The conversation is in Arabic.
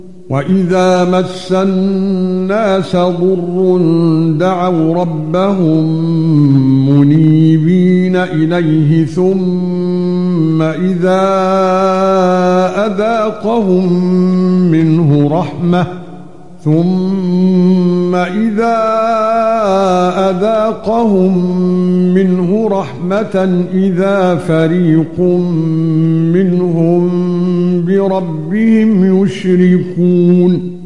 وَإِذَا مَسَّ النَّاسَ ضُرٌّ دَعَوْا رَبَّهُم مُنِيبِينَ إِلَيْهِ ثُمَّ إِذَا أَذَاقَهُم مِّنْهُ رَحْمَةً إِذَا فَرِيقٌ مِّنْهُم بِرَبِّهِمْ يُشْرِكُونَ